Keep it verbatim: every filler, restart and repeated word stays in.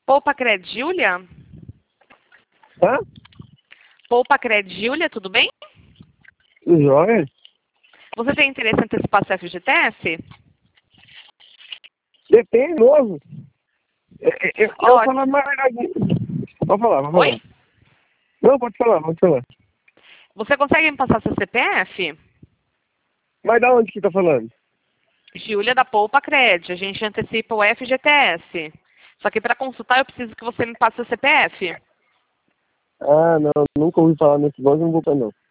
Poupa Cred Júlia? Hã? Poupa Cred Júlia, tudo bem? Jóia? Você tem interesse em antecipar seu F G T S? Depende, novo. Eu, eu, eu Ó, falar mais. Pode falar, pode Oi? falar. Não, pode falar, pode falar. Você consegue me passar seu C P F? Mas da onde que tá falando? Júlia da Poupa Cred. A gente antecipa o F G T S. Só que para consultar eu preciso que você me passe seu C P F. Ah, não, nunca ouvi falar nesse banco, não vou pra não.